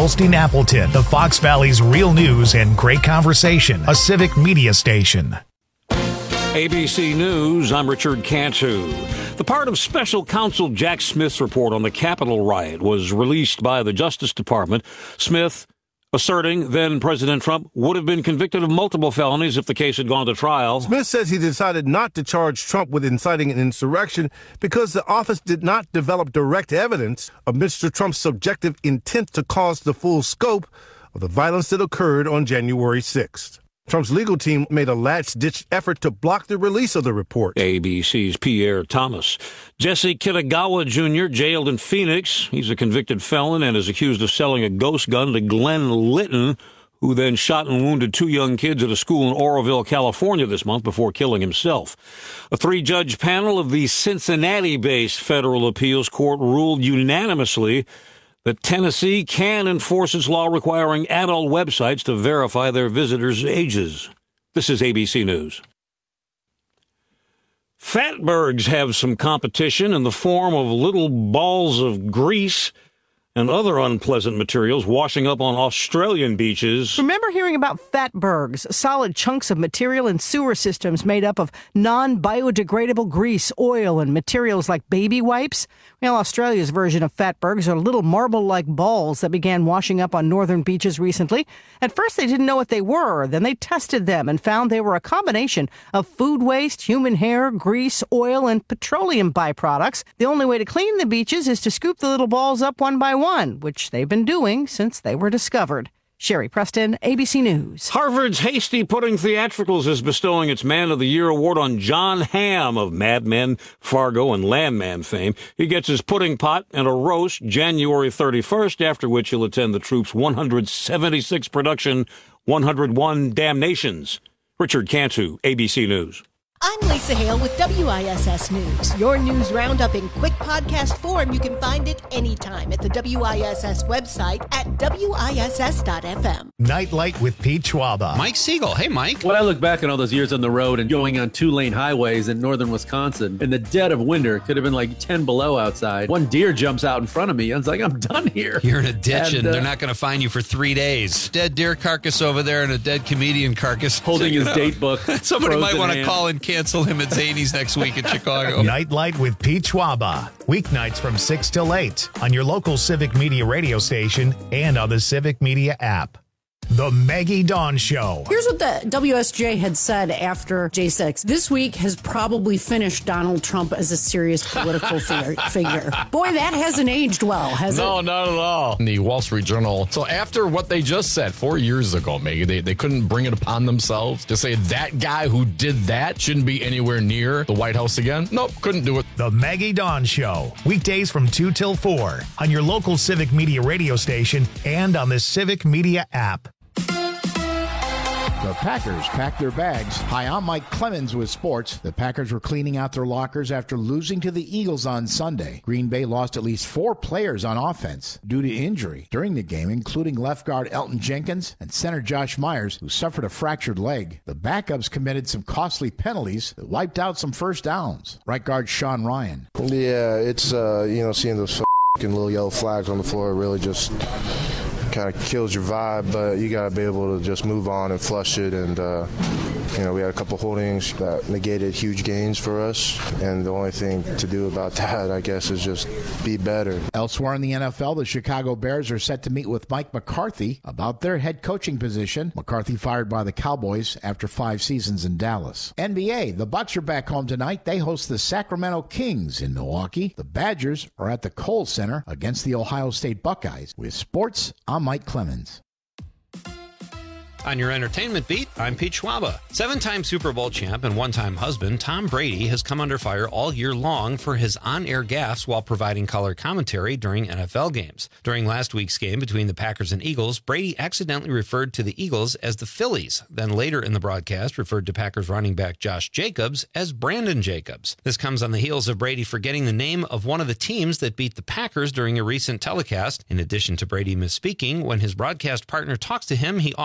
Elstein Appleton, the Fox Valley's real news and great conversation, a civic media station. ABC News, I'm Richard Cantu. The part of Special Counsel Jack Smith's report on the Capitol riot was released by the Justice Department. Smith asserting then President Trump would have been convicted of multiple felonies if the case had gone to trial. Smith says he decided not to charge Trump with inciting an insurrection because the office did not develop direct evidence of Mr. Trump's subjective intent to cause the full scope of the violence that occurred on January 6th. Trump's legal team made a last-ditch effort to block the release of the report. ABC's Pierre Thomas. Jesse Kitagawa Jr. jailed in Phoenix. He's a convicted felon and is accused of selling a ghost gun to Glenn Litton, who then shot and wounded 2 young kids at a school in Oroville, California this month before killing himself. A 3-judge panel of the Cincinnati-based federal appeals court ruled unanimously that Tennessee can enforce its law requiring adult websites to verify their visitors' ages. This is ABC News. Fatbergs have some competition in the form of little balls of grease and other unpleasant materials washing up on Australian beaches. Remember hearing about fatbergs, solid chunks of material in sewer systems made up of non-biodegradable grease, oil, and materials like baby wipes? Well, Australia's version of fatbergs are little marble-like balls that began washing up on northern beaches recently. At first, they didn't know what they were. Then they tested them and found they were a combination of food waste, human hair, grease, oil, and petroleum byproducts. The only way to clean the beaches is to scoop the little balls up one by one, which they've been doing since they were discovered. Sherry Preston, ABC News. Harvard's Hasty Pudding Theatricals is bestowing its Man of the Year award on John Hamm of Mad Men, Fargo, and Landman fame. He gets his pudding pot and a roast January 31st, after which he'll attend the troupe's 176th production, 101 Damnations. Richard Cantu, ABC News. I'm Lisa Hale with WISS News. Your news roundup in quick podcast form. You can find it anytime at the WISS website at WISS.FM. Nightlight with Pete Schwaba. Mike Siegel. Hey, Mike. When I look back on all those years on the road and going on 2-lane highways in northern Wisconsin, in the dead of winter, it could have been like 10 below outside. One deer jumps out in front of me. I was like, I'm done here. You're in a ditch and they're not going to find you for 3 days. Dead deer carcass over there and a dead comedian carcass. Holding his date book. Somebody might want to call and cancel him at Zany's next week in Chicago. Nightlight with Pete Schwaba. Weeknights from 6 till 8 on your local Civic Media radio station and on the Civic Media app. The Maggie Dawn Show. Here's what the WSJ had said after J6. This week has probably finished Donald Trump as a serious political figure. Boy, that hasn't aged well, has it? No, not at all. In the Wall Street Journal. So after what they just said 4 years ago, Maggie, they couldn't bring it upon themselves to say that guy who did that shouldn't be anywhere near the White House again. Nope, couldn't do it. The Maggie Dawn Show. Weekdays from 2 till 4 on your local Civic Media radio station and on the Civic Media app. The Packers packed their bags. Hi, I'm Mike Clemens with sports. The Packers were cleaning out their lockers after losing to the Eagles on Sunday. Green Bay lost at least 4 players on offense due to injury during the game, including left guard Elton Jenkins and center Josh Myers, who suffered a fractured leg. The backups committed some costly penalties that wiped out some first downs. Right guard Sean Ryan. Yeah, it's, seeing those fucking little yellow flags on the floor really just kind of kills your vibe, but you got to be able to just move on and flush it. And, we had a couple holdings that negated huge gains for us. And the only thing to do about that, I guess, is just be better. Elsewhere in the NFL, the Chicago Bears are set to meet with Mike McCarthy about their head coaching position. McCarthy fired by the Cowboys after 5 seasons in Dallas. NBA, the Bucks are back home tonight. They host the Sacramento Kings in Milwaukee. The Badgers are at the Kohl Center against the Ohio State Buckeyes. With sports, I'm Mike Clemens. On your entertainment beat, I'm Pete Schwaba. 7-time Super Bowl champ and 1-time husband, Tom Brady has come under fire all year long for his on-air gaffes while providing color commentary during NFL games. During last week's game between the Packers and Eagles, Brady accidentally referred to the Eagles as the Phillies, then later in the broadcast referred to Packers running back Josh Jacobs as Brandon Jacobs. This comes on the heels of Brady forgetting the name of one of the teams that beat the Packers during a recent telecast. In addition to Brady misspeaking, when his broadcast partner talks to him, he often nods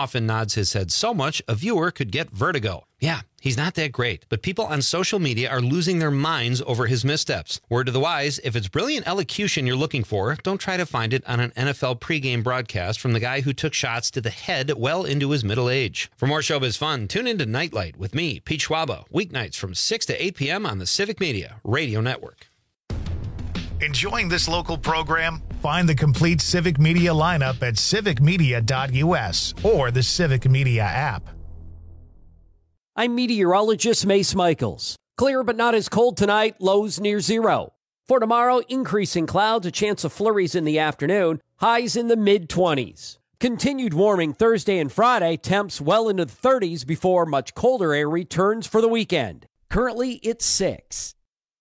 nods his head so much a viewer could get vertigo. Yeah, he's not that great, but people on social media are losing their minds over his missteps. Word to the wise, if it's brilliant elocution you're looking for, don't try to find it on an NFL pregame broadcast from the guy who took shots to the head well into his middle age. For more showbiz fun, tune into Nightlight with me, Pete Schwaba, weeknights from 6 to 8 p.m. on the Civic Media Radio Network. Enjoying this local program? Find the complete Civic Media lineup at civicmedia.us or the Civic Media app. I'm meteorologist Mace Michaels. Clear but not as cold tonight, lows near zero. For tomorrow, increasing clouds, a chance of flurries in the afternoon, highs in the mid-20s. Continued warming Thursday and Friday, temps well into the 30s before much colder air returns for the weekend. Currently, it's 6.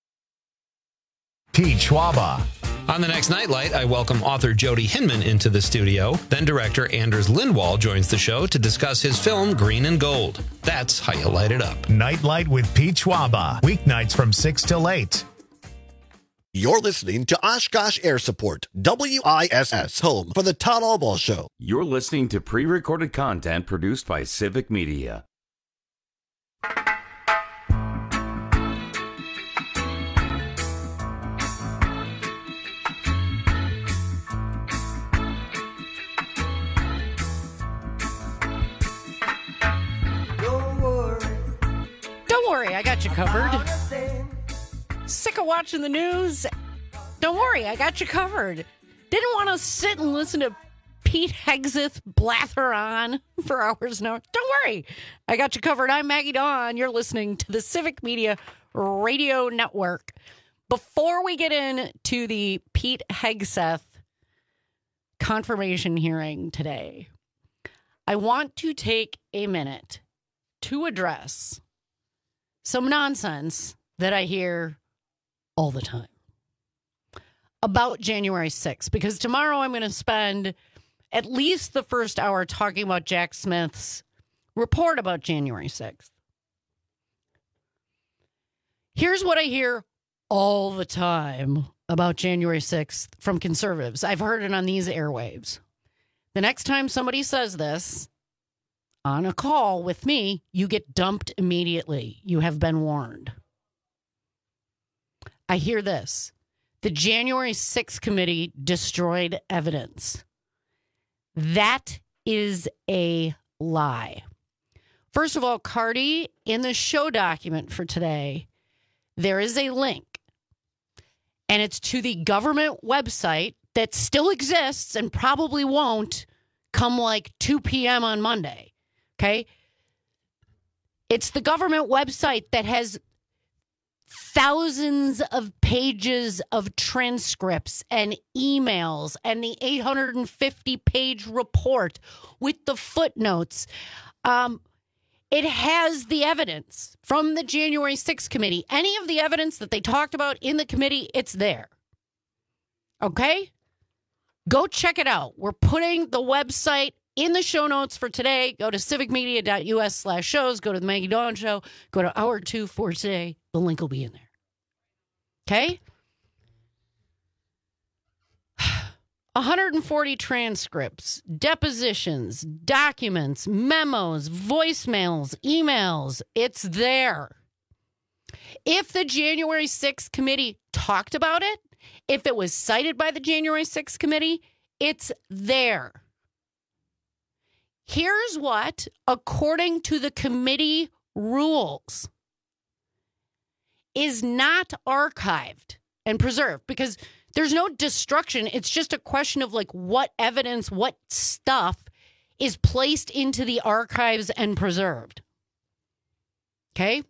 Pete Schwaba. On the next Nightlight, I welcome author Jody Hinman into the studio. Then director Anders Lindwall joins the show to discuss his film Green and Gold. That's how you light it up. Nightlight with Pete Schwaba. Weeknights from 6 till 8. You're listening to Oshkosh Air Support, WISS, home for the Todd Albaugh Show. You're listening to pre-recorded content produced by Civic Media. Don't worry, I got you covered. Sick of watching the news? Don't worry, I got you covered. Didn't want to sit and listen to Pete Hegseth blather on for hours now? Don't worry, I got you covered. I'm Maggie Dawn. You're listening to the Civic Media Radio Network. Before we get into the Pete Hegseth confirmation hearing today, I want to take a minute to address some nonsense that I hear all the time about January 6th, because tomorrow I'm going to spend at least the first hour talking about Jack Smith's report about January 6th. Here's what I hear all the time about January 6th from conservatives. I've heard it on these airwaves. The next time somebody says this on a call with me, you get dumped immediately. You have been warned. I hear this. The January 6th committee destroyed evidence. That is a lie. First of all, Cardi, in the show document for today, there is a link, and it's to the government website that still exists and probably won't come like 2 p.m. on Monday. Okay? It's the government website that has thousands of pages of transcripts and emails and the 850-page report with the footnotes. It has the evidence from the January 6th committee. Any of the evidence that they talked about in the committee, it's there. Okay? Go check it out. We're putting the website in the show notes for today. Go to civicmedia.us/shows. Go to the Maggie Dawn Show. Go to hour 2 for today. The link will be in there. Okay? 140 transcripts, depositions, documents, memos, voicemails, emails. It's there. If the January 6th committee talked about it, if it was cited by the January 6th committee, it's there. Here's what, according to the committee rules, is not archived and preserved, because there's no destruction. It's just a question of like what evidence, what stuff is placed into the archives and preserved. Okay?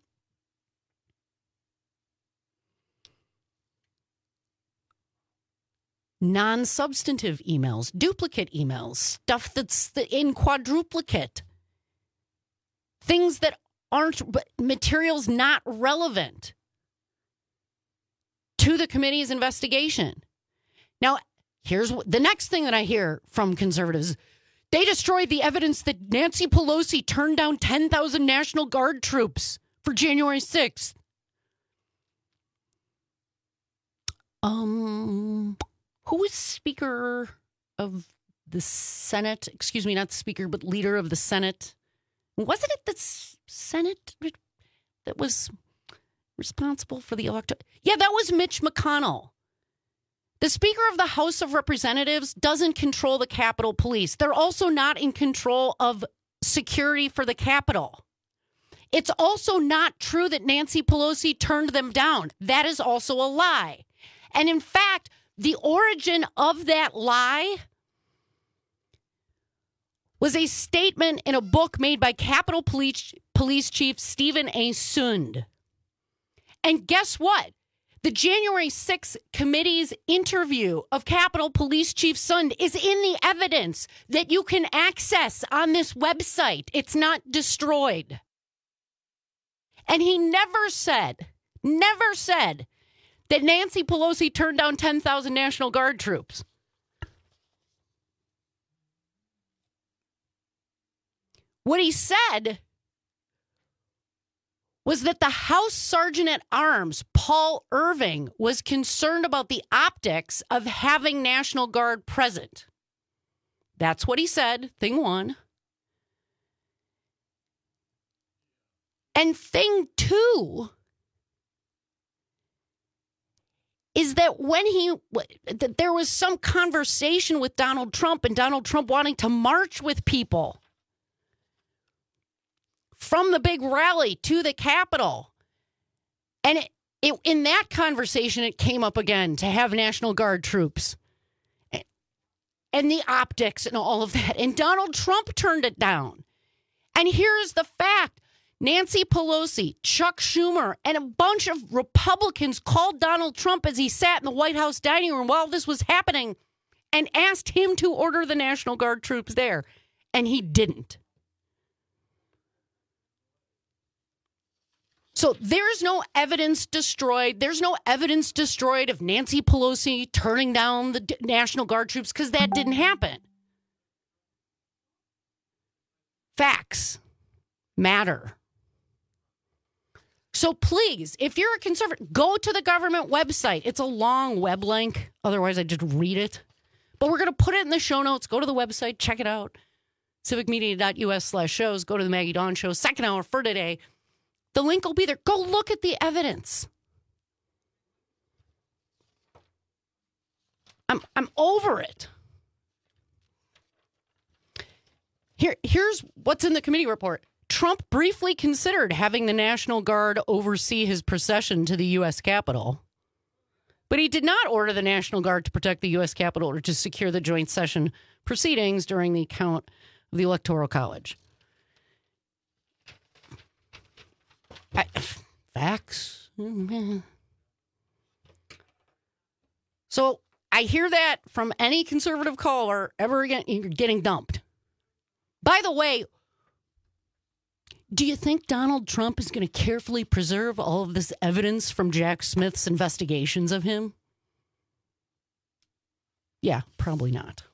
Non-substantive emails, duplicate emails, stuff that's in quadruplicate, things that aren't, materials not relevant to the committee's investigation. Now, here's the next thing that I hear from conservatives. They destroyed the evidence that Nancy Pelosi turned down 10,000 National Guard troops for January 6th. Who was Speaker of the Senate, excuse me, not the Speaker, but leader of the Senate. Wasn't it the Senate that was responsible for the election? Yeah, that was Mitch McConnell. The Speaker of the House of Representatives doesn't control the Capitol Police. They're also not in control of security for the Capitol. It's also not true that Nancy Pelosi turned them down. That is also a lie. And in fact, the origin of that lie was a statement in a book made by Capitol Police Chief Stephen A. Sund. And guess what? The January 6th committee's interview of Capitol Police Chief Sund is in the evidence that you can access on this website. It's not destroyed. And he never said that Nancy Pelosi turned down 10,000 National Guard troops. What he said was that the House Sergeant at Arms, Paul Irving, was concerned about the optics of having National Guard present. That's what he said, thing one. And thing two is that that there was some conversation with Donald Trump and Donald Trump wanting to march with people from the big rally to the Capitol. And in that conversation, it came up again to have National Guard troops and the optics and all of that. And Donald Trump turned it down. And here's the fact. Nancy Pelosi, Chuck Schumer, and a bunch of Republicans called Donald Trump as he sat in the White House dining room while this was happening and asked him to order the National Guard troops there. And he didn't. So there's no evidence destroyed. There's no evidence destroyed of Nancy Pelosi turning down the National Guard troops because that didn't happen. Facts matter. So please, if you're a conservative, go to the government website. It's a long web link. Otherwise, I just read it. But we're going to put it in the show notes. Go to the website. Check it out. civicmedia.us/shows. Go to the Maggie Dawn Show. Second hour for today. The link will be there. Go look at the evidence. I'm over it. Here's what's in the committee report. Trump briefly considered having the National Guard oversee his procession to the U.S. Capitol, but he did not order the National Guard to protect the U.S. Capitol or to secure the joint session proceedings during the count of the Electoral College. Facts. So I hear that from any conservative caller ever again. You're getting dumped. By the way, do you think Donald Trump is going to carefully preserve all of this evidence from Jack Smith's investigations of him? Yeah, probably not.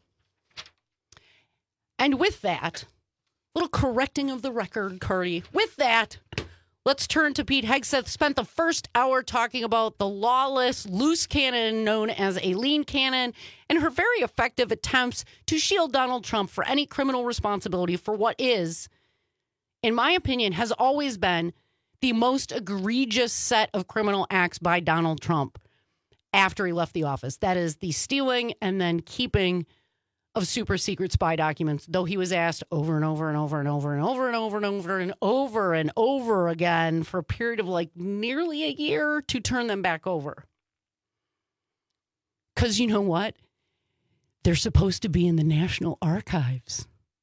And with that, little correcting of the record, Cardi. With that, let's turn to Pete Hegseth. Spent the first hour talking about the lawless, loose cannon known as Aileen Cannon and her very effective attempts to shield Donald Trump for any criminal responsibility for what is, in my opinion, has always been the most egregious set of criminal acts by Donald Trump after he left the office. That is the stealing and then keeping of super secret spy documents, though he was asked over and over and over and over and over and over and over and over and over again for a period of like nearly a year to turn them back over. Because you know what? They're supposed to be in the National Archives.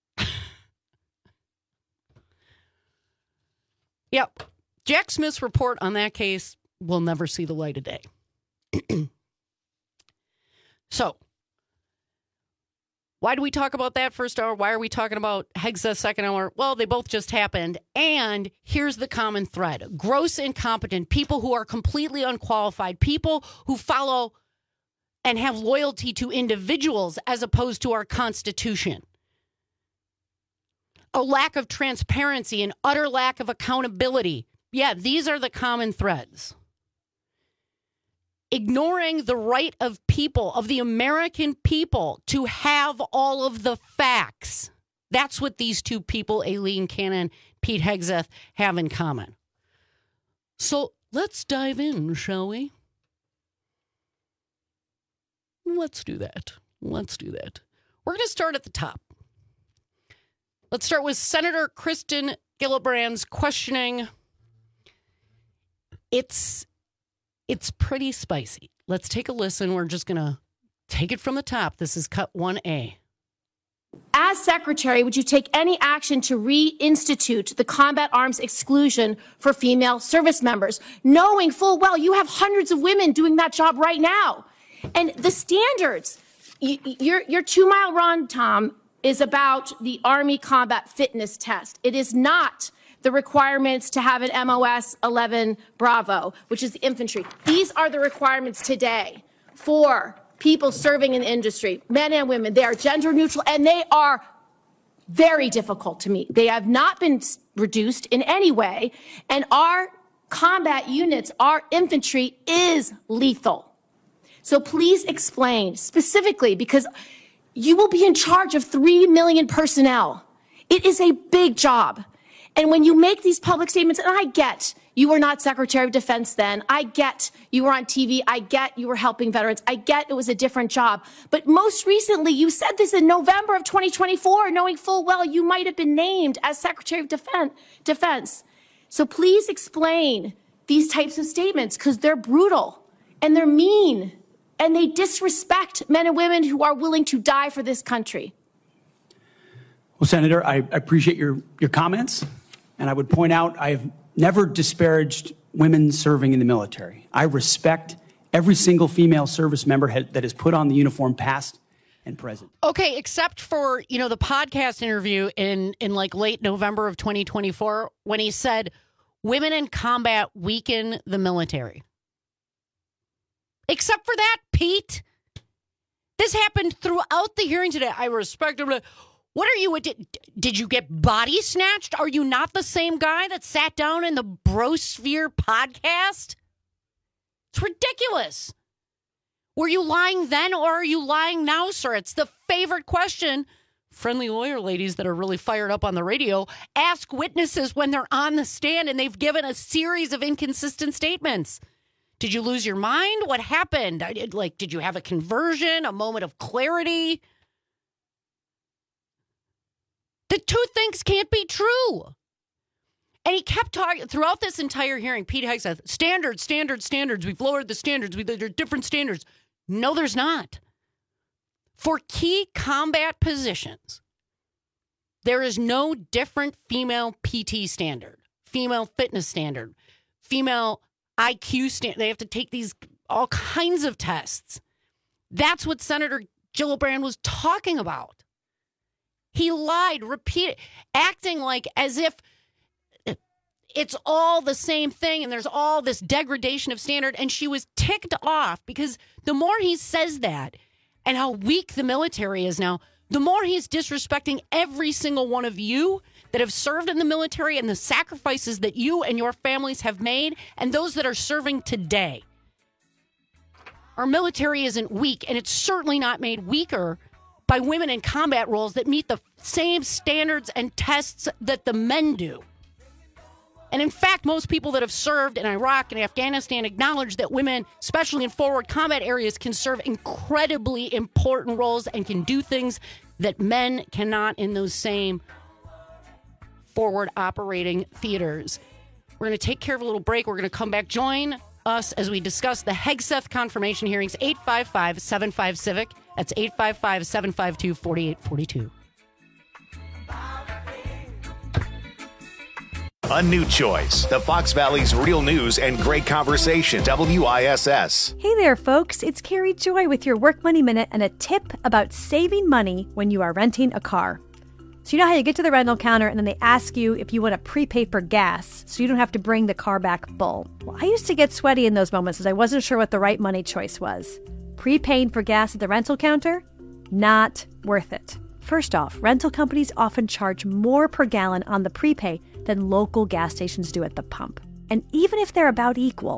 Yep. Jack Smith's report on that case will never see the light of day. So, why do we talk about that first hour? Why are we talking about Hegseth's second hour? Well, they both just happened. And here's the common thread. Gross incompetent, people who are completely unqualified, people who follow and have loyalty to individuals as opposed to our Constitution. A lack of transparency, an utter lack of accountability. Yeah, these are the common threads. ignoring the right of people, of the American people, to have all of the facts. That's what these two people, Aileen Cannon, Pete Hegseth, have in common. So let's dive in, shall we? Let's do that. We're going to start at the top. Let's start with Senator Kristen Gillibrand's questioning. It's pretty spicy. Let's take a listen. We're just going to take it from the top. This is cut 1A. As Secretary, would you take any action to reinstitute the combat arms exclusion for female service members, knowing full well you have hundreds of women doing that job right now? And the standards, your 2 mile run, Tom, is about the Army combat fitness test. It is not the requirements to have an MOS 11 Bravo, which is the infantry. These are the requirements today for people serving in the industry, men and women. They are gender neutral, and they are very difficult to meet. They have not been reduced in any way, and our combat units, our infantry is lethal. So please explain specifically, because you will be in charge of 3 million personnel. It is a big job. And when you make these public statements, and I get you were not Secretary of Defense then, I get you were on TV, I get you were helping veterans, I get it was a different job. But most recently, you said this in November of 2024, knowing full well you might have been named as Secretary of Defense. So please explain these types of statements, because they're brutal and they're mean and they disrespect men and women who are willing to die for this country. Well, Senator, I appreciate your comments. And I would point out I have never disparaged women serving in the military. I respect every single female service member that has put on the uniform, past and present. Okay, except for, the podcast interview in like late November of 2024, when he said women in combat weaken the military. Except for that, Pete. This happened throughout the hearing today. I respect him. What are you? Did you get body snatched? Are you not the same guy that sat down in the Brosphere podcast? It's ridiculous. Were you lying then, or are you lying now, sir? It's the favorite question. Friendly lawyer ladies that are really fired up on the radio ask witnesses when they're on the stand and they've given a series of inconsistent statements. Did you lose your mind? What happened? Did you have a conversion, a moment of clarity? The two things can't be true. And he kept talking throughout this entire hearing. Pete Hegseth, standards. We've lowered the standards. There are different standards. No, there's not. For key combat positions, there is no different female PT standard, female fitness standard, female IQ standard. They have to take these all kinds of tests. That's what Senator Gillibrand was talking about. He lied, repeated, acting like as if it's all the same thing and there's all this degradation of standard. And she was ticked off because the more he says that and how weak the military is now, the more he's disrespecting every single one of you that have served in the military and the sacrifices that you and your families have made and those that are serving today. Our military isn't weak, and it's certainly not made weaker by women in combat roles that meet the same standards and tests that the men do. And in fact, most people that have served in Iraq and Afghanistan acknowledge that women, especially in forward combat areas, can serve incredibly important roles and can do things that men cannot in those same forward operating theaters. We're going to take care of a little break. We're going to come back. Join us as we discuss the Hegseth confirmation hearings. 855-75-CIVIC. That's 855-752-4842. A new choice. The Fox Valley's real news and great conversation. WISS. Hey there, folks. It's Carrie Joy with your Work Money Minute and a tip about saving money when you are renting a car. So you know how you get to the rental counter and then they ask you if you want to prepay for gas so you don't have to bring the car back full. Well, I used to get sweaty in those moments as I wasn't sure what the right money choice was. Prepaying for gas at the rental counter? Not worth it. First off, rental companies often charge more per gallon on the prepay than local gas stations do at the pump. And even if they're about equal,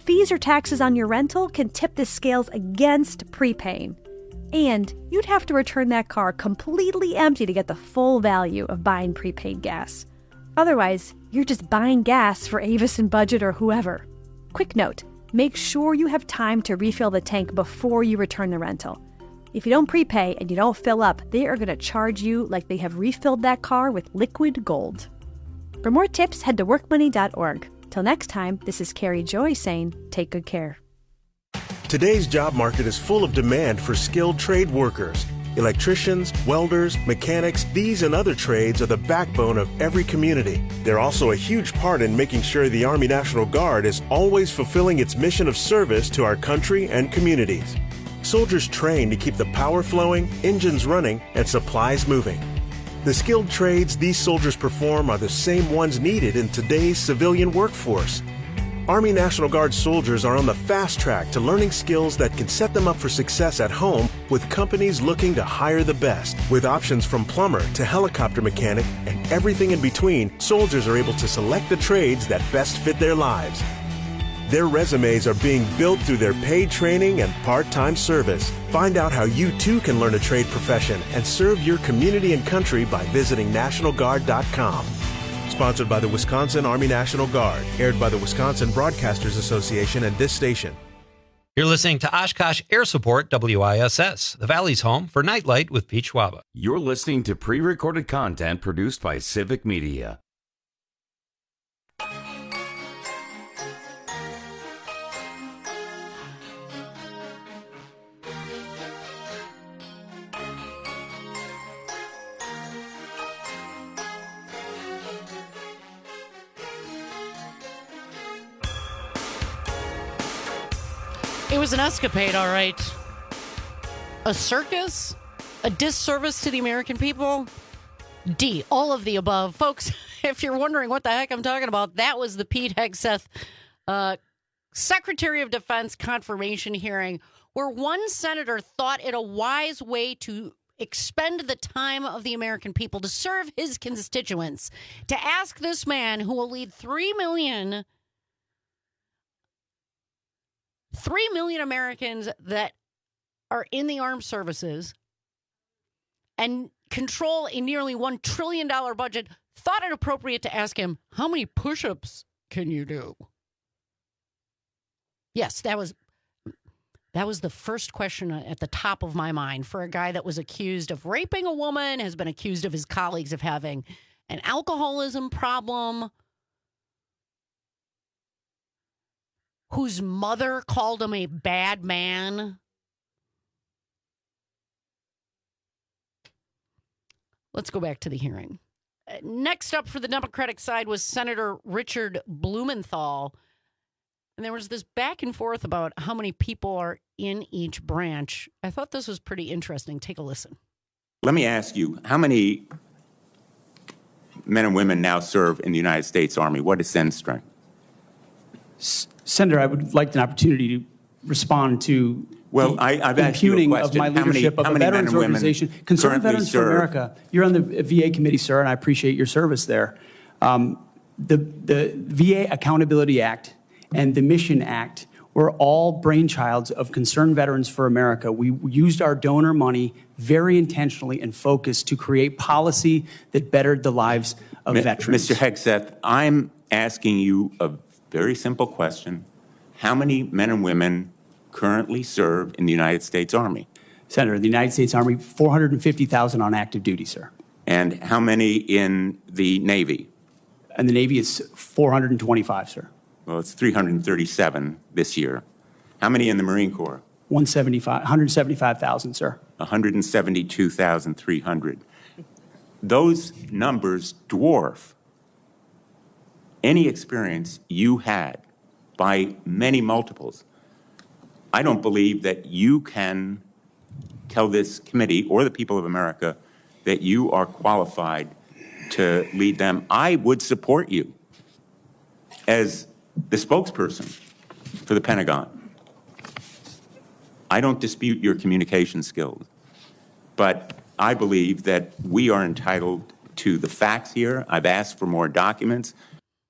Fees or taxes on your rental can tip the scales against prepaying. And you'd have to return that car completely empty to get the full value of buying prepaid gas. Otherwise, you're just buying gas for Avis and Budget or whoever. Quick note, make sure you have time to refill the tank before you return the rental. If you don't prepay and you don't fill up, they are going to charge you like they have refilled that car with liquid gold. For more tips, head to workmoney.org. Till next time, this is Carrie Joy saying, take good care. Today's job market is full of demand for skilled trade workers. Electricians, welders, mechanics, these and other trades are the backbone of every community. They're also a huge part in making sure the Army National Guard is always fulfilling its mission of service to our country and communities. Soldiers train to keep the power flowing, engines running, and supplies moving. The skilled trades these soldiers perform are the same ones needed in today's civilian workforce. Army National Guard soldiers are on the fast track to learning skills that can set them up for success at home with companies looking to hire the best. With options from plumber to helicopter mechanic and everything in between, soldiers are able to select the trades that best fit their lives. Their resumes are being built through their paid training and part-time service. Find out how you too can learn a trade profession and serve your community and country by visiting NationalGuard.com. Sponsored by the Wisconsin Army National Guard. Aired by the Wisconsin Broadcasters Association and this station. You're listening to Oshkosh Air Support WISS, the Valley's home for Nightlight with Pete Schwaba. You're listening to pre-recorded content produced by Civic Media. It was an escapade, all right. A circus? A disservice to the American people? D, all of the above. Folks, if you're wondering what the heck I'm talking about, that was the Pete Hegseth Secretary of Defense confirmation hearing, where one senator thought it a wise way to expend the time of the American people to serve his constituents, to ask this man who will lead 3 million Americans that are in the armed services and control a nearly $1 trillion budget, thought it appropriate to ask him, how many push-ups can you do? Yes, that was the first question at the top of my mind for a guy that was accused of raping a woman, has been accused of his colleagues of having an alcoholism problem, whose mother called him a bad man. Let's go back to the hearing. Next up for the Democratic side was Senator Richard Blumenthal. And there was this back and forth about how many people are in each branch. I thought this was pretty interesting. Take a listen. Let me ask you, how many men and women now serve in the United States Army? What is Sen's strength? Senator, I would like an opportunity to respond to I've asked you a impugning question. of my leadership of a veterans organization. Concerned Veterans for America, you're on the VA committee, sir, and I appreciate your service there. The VA Accountability Act and the Mission Act were all brainchilds of Concerned Veterans for America. We used our donor money very intentionally and focused to create policy that bettered the lives of veterans. Mr. Hegseth, I'm asking you a very simple question. How many men and women currently serve in the United States Army? Senator, the United States Army, 450,000 on active duty, sir. And how many in the Navy? And the Navy is 425, sir. Well, it's 337 this year. How many in the Marine Corps? 175,000, sir. 172,300. Those numbers dwarf any experience you had by many multiples. I don't believe that you can tell this committee or the people of America that you are qualified to lead them. I would support you as the spokesperson for the Pentagon. I don't dispute your communication skills, but I believe that we are entitled to the facts here. I've asked for more documents.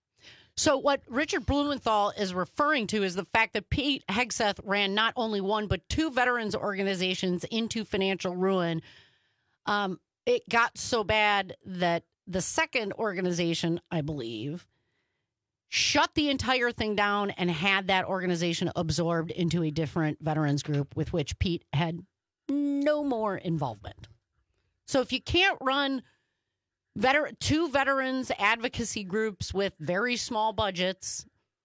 So what Richard Blumenthal is referring to is the fact that Pete Hegseth ran not only one, but two veterans organizations into financial ruin. It got so bad that the second organization, I believe, shut the entire thing down and had that organization absorbed into a different veterans group with which Pete had no more involvement. So if you can't run two veterans advocacy groups with very small budgets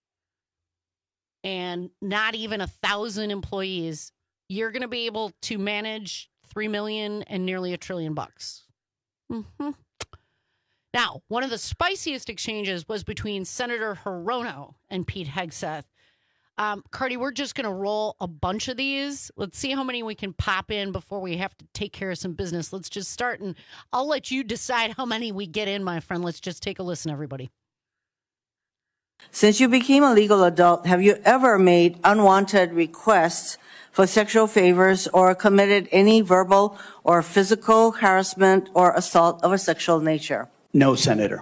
and not even 1,000 employees, you're going to be able to manage $3 million and nearly $1 trillion. Mm-hmm. Now, one of the spiciest exchanges was between Senator Hirono and Pete Hegseth. Cardi, we're just going to roll a bunch of these. Let's see how many we can pop in before we have to take care of some business. Let's just start, and I'll let you decide how many we get in, my friend. Let's just take a listen, everybody. Since you became a legal adult, have you ever made unwanted requests for sexual favors or committed any verbal or physical harassment or assault of a sexual nature? No, Senator.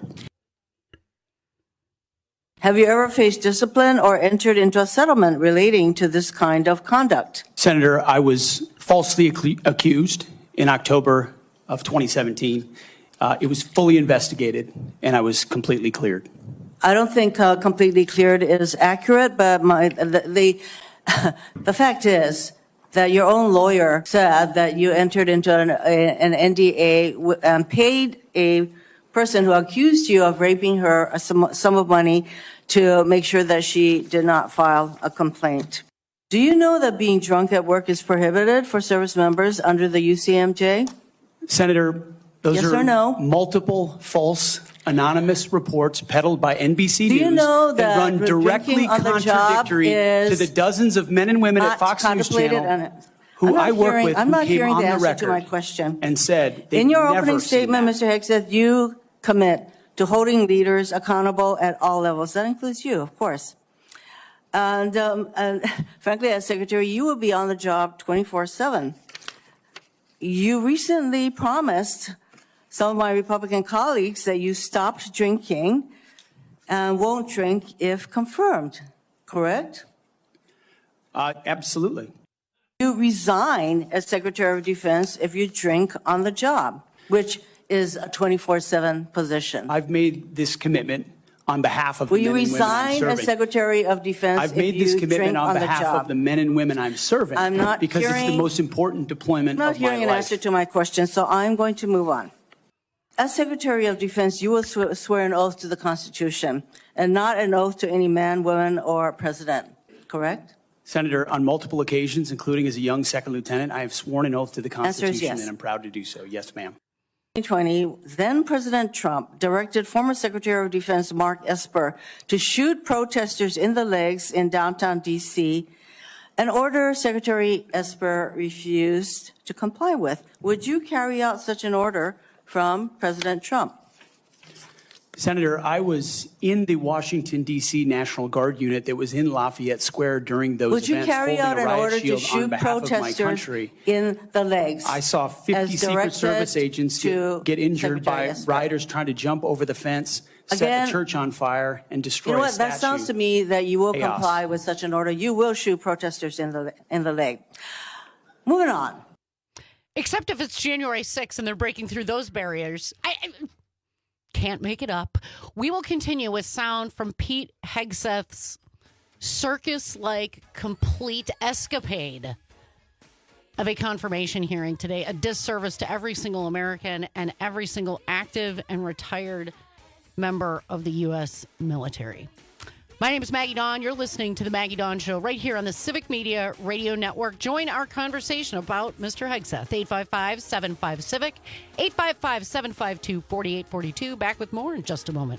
Have you ever faced discipline or entered into a settlement relating to this kind of conduct? Senator, I was falsely accused in October of 2017. It was fully investigated, and I was completely cleared. I don't think completely cleared is accurate, but the fact is that your own lawyer said that you entered into an NDA and paid a person who accused you of raping her a sum of money to make sure that she did not file a complaint. Do you know that being drunk at work is prohibited for service members under the UCMJ? Senator, those yes are or no? Multiple false anonymous reports peddled by NBC Do you News know that run directly contradictory to the dozens of men and women at Fox News Channel who I work with, I'm not who came hearing on the the answer record to my question. and said in your never opening statement, Mr. Hegseth, you commit to holding leaders accountable at all levels. That includes you, of course. And frankly, as Secretary, you will be on the job 24/7. You recently promised some of my Republican colleagues that you stopped drinking and won't drink if confirmed, correct? Absolutely. You resign as Secretary of Defense if you drink on the job, which is a 24/7 position. I've made this commitment on behalf of Will the you men and women I'm resign serving. as Secretary of Defense I've made if this you commitment drink on the behalf job? of the men and women I'm serving. I'm not because it's the hearing- most important deployment I'm not of my hearing an life. answer to my question, so I'm going to move on. As Secretary of Defense, you will swear an oath to the Constitution and not an oath to any man, woman, or president, correct? Senator, on multiple occasions, including as a young second lieutenant, I have sworn an oath to the Answer is Constitution, yes. and I'm proud to do so. Yes, ma'am. 2020, then President Trump directed former Secretary of Defense Mark Esper to shoot protesters in the legs in downtown D.C., an order Secretary Esper refused to comply with. Would you carry out such an order from President Trump? Senator, I was in the Washington, D.C. National Guard unit that was in Lafayette Square during those Would you events, carry holding out a an riot order to shield on shoot behalf of my protesters country. in the legs? I saw 50 as Secret directed Service agents to get injured Secretary by Esper? rioters trying to jump over the fence, set Again, the church on fire, and destroy You know a what? That statue. sounds to me that you will Chaos. comply with such an order. You will shoot protesters in the leg. Moving on. Except if it's January 6th and they're breaking through those barriers. I can't make it up. We will continue with sound from Pete Hegseth's circus-like complete escapade of a confirmation hearing today, a disservice to every single American and every single active and retired member of the U.S. military. My name is Maggie Dawn. You're listening to The Maggie Dawn Show right here on the Civic Media Radio Network. Join our conversation about Mr. Hegseth. 855-75-CIVIC, 855-752-4842. Back with more in just a moment.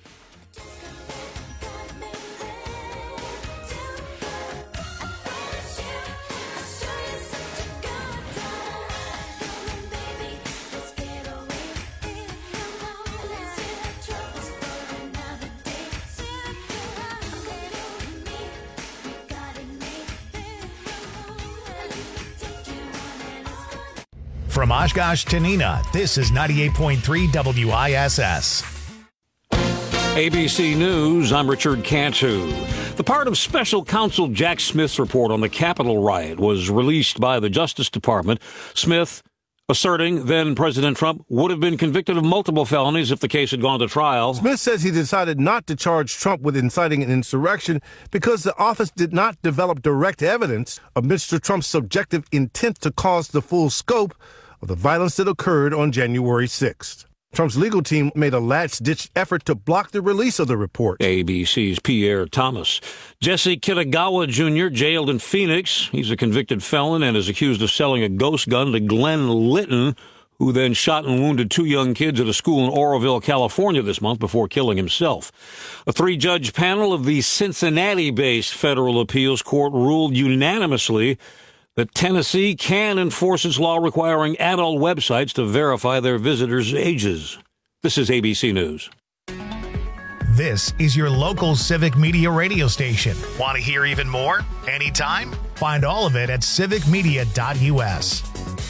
From Oshkosh to Neenah, this is 98.3 WISS. ABC News, I'm Richard Cantu. The part of Special Counsel Jack Smith's report on the Capitol riot was released by the Justice Department. Smith asserting then President Trump would have been convicted of multiple felonies if the case had gone to trial. Smith says he decided not to charge Trump with inciting an insurrection because the office did not develop direct evidence of Mr. Trump's subjective intent to cause the full scope of the violence that occurred on January 6th. Trump's legal team made a last-ditch effort to block the release of the report. ABC's Pierre Thomas. Jesse Kitagawa Jr., jailed in Phoenix. He's a convicted felon and is accused of selling a ghost gun to Glenn Litton, who then shot and wounded two young kids at a school in Oroville, California this month before killing himself. A three-judge panel of the Cincinnati-based federal appeals court ruled unanimously that Tennessee can enforce its law requiring adult websites to verify their visitors' ages. This is ABC News. This is your local Civic Media radio station. Want to hear even more? Anytime? Find all of it at civicmedia.us.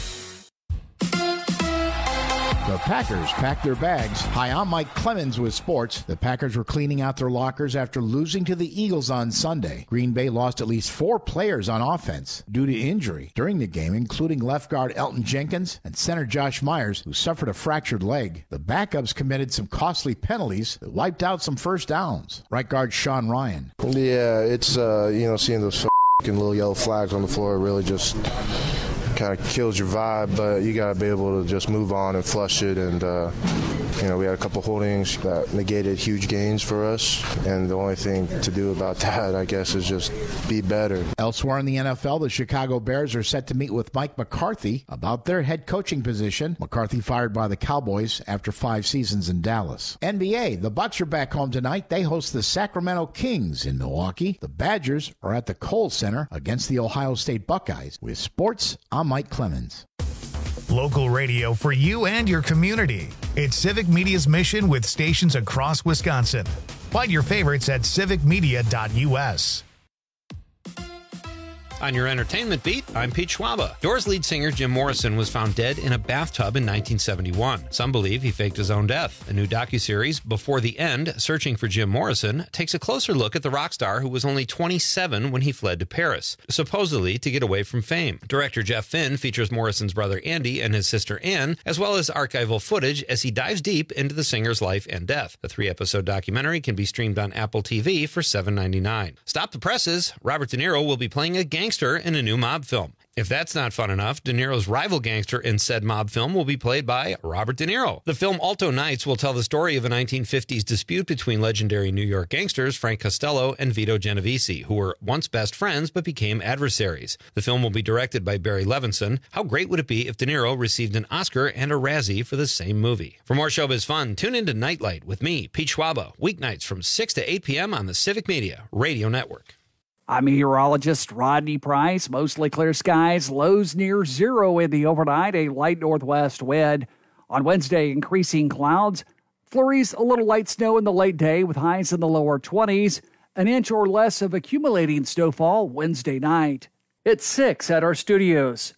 The Packers packed their bags. Hi, I'm Mike Clemens with sports. The Packers were cleaning out their lockers after losing to the Eagles on Sunday. Green Bay lost at least 4 players on offense due to injury during the game, including left guard Elton Jenkins and center Josh Myers, who suffered a fractured leg. The backups committed some costly penalties that wiped out some first downs. Right guard Sean Ryan. Yeah, it's, seeing those little yellow flags on the floor really just kind of kills your vibe, but you got to be able to just move on and flush it. And, we had a couple holdings that negated huge gains for us. And the only thing to do about that, I guess, is just be better. Elsewhere in the NFL, the Chicago Bears are set to meet with Mike McCarthy about their head coaching position. McCarthy fired by the Cowboys after 5 seasons in Dallas. NBA, the Bucks are back home tonight. They host the Sacramento Kings in Milwaukee. The Badgers are at the Kohl Center against the Ohio State Buckeyes. With sports, I'm Mike Clemens. Local radio for you and your community. It's Civic Media's mission with stations across Wisconsin. Find your favorites at civicmedia.us. On your entertainment beat, I'm Pete Schwaba. Doors lead singer Jim Morrison was found dead in a bathtub in 1971. Some believe he faked his own death. A new docuseries, Before the End, Searching for Jim Morrison, takes a closer look at the rock star who was only 27 when he fled to Paris, supposedly to get away from fame. Director Jeff Finn features Morrison's brother Andy and his sister Ann, as well as archival footage as he dives deep into the singer's life and death. The 3-episode documentary can be streamed on Apple TV for $7.99. Stop the presses. Robert De Niro will be playing a gangster in a new mob film. If that's not fun enough, De Niro's rival gangster in said mob film will be played by Robert De Niro. The film Alto Nights will tell the story of a 1950s dispute between legendary New York gangsters Frank Costello and Vito Genovese, who were once best friends but became adversaries. The film will be directed by Barry Levinson. How great would it be if De Niro received an Oscar and a Razzie for the same movie? For more showbiz fun, tune into Nightlight with me, Pete Schwaba, weeknights from 6 to 8 p.m. on the Civic Media Radio Network. I'm meteorologist Rodney Price. Mostly clear skies, lows near zero in the overnight, a light northwest wind. On Wednesday, increasing clouds, flurries, a little light snow in the late day with highs in the lower 20s, an inch or less of accumulating snowfall Wednesday night. It's 6 at our studios.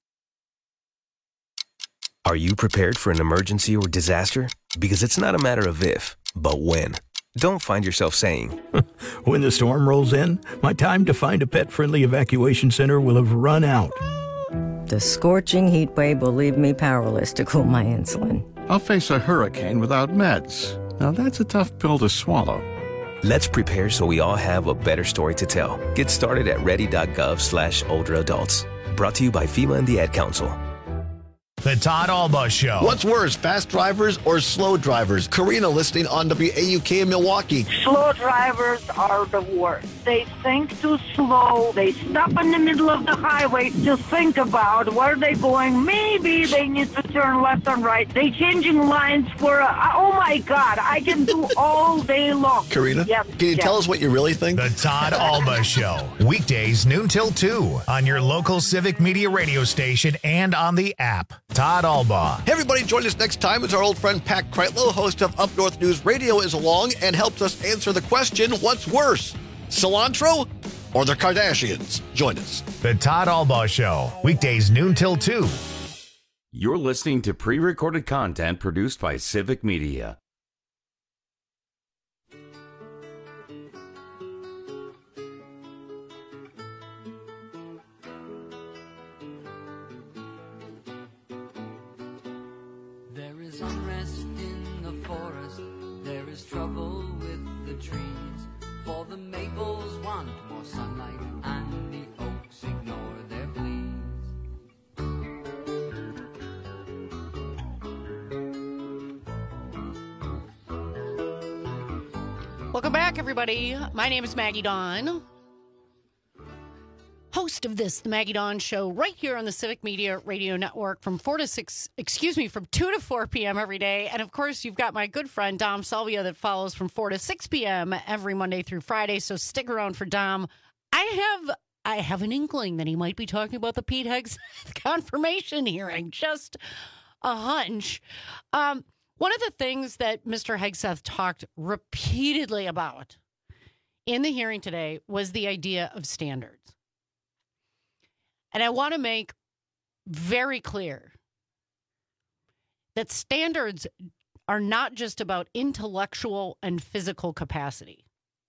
Are you prepared for an emergency or disaster? Because it's not a matter of if, but when. Don't find yourself saying, when the storm rolls in, my time to find a pet-friendly evacuation center will have run out. The scorching heat wave will leave me powerless to cool my insulin. I'll face a hurricane without meds. Now that's a tough pill to swallow. Let's prepare so we all have a better story to tell. Get started at ready.gov/older adults. Brought to you by FEMA and the Ad Council. The Todd Alba Show. What's worse, fast drivers or slow drivers? Karina listening on WAUK in Milwaukee. Slow drivers are the worst. They think too slow. They stop in the middle of the highway to think about where they're going. Maybe they need to turn left and right. They changing lines for oh my God, I can do all day long. Karina, can you tell us what you really think? The Todd Alba Show. Weekdays noon till 2 on your local Civic Media radio station and on the app. Todd Alba. Hey everybody, join us next time as our old friend Pat Kreitlow, host of Up North News Radio, is along and helps us answer the question, what's worse, cilantro or the Kardashians? Join us. The Todd Alba Show. Weekdays noon till 2. You're listening to pre-recorded content produced by Civic Media. Welcome back, everybody. My name is Maggie Dawn, host of this, the Maggie Dawn Show, right here on the Civic Media Radio Network from 2 to 4 p.m. every day. And, of course, you've got my good friend, Dom Salvia, that follows from 4 to 6 p.m. every Monday through Friday. So stick around for Dom. I have an inkling that he might be talking about the Pete Hegseth confirmation hearing. Just a hunch. One of the things that Mr. Hegseth talked repeatedly about in the hearing today was the idea of standards. And I want to make very clear that standards are not just about intellectual and physical capacity.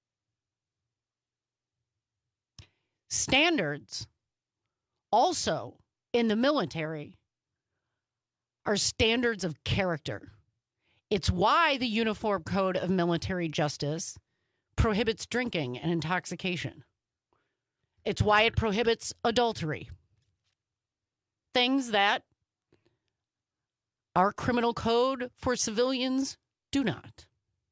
Standards also in the military are standards of character. It's why the Uniform Code of Military Justice prohibits drinking and intoxication. It's why it prohibits adultery. Things that our criminal code for civilians do not.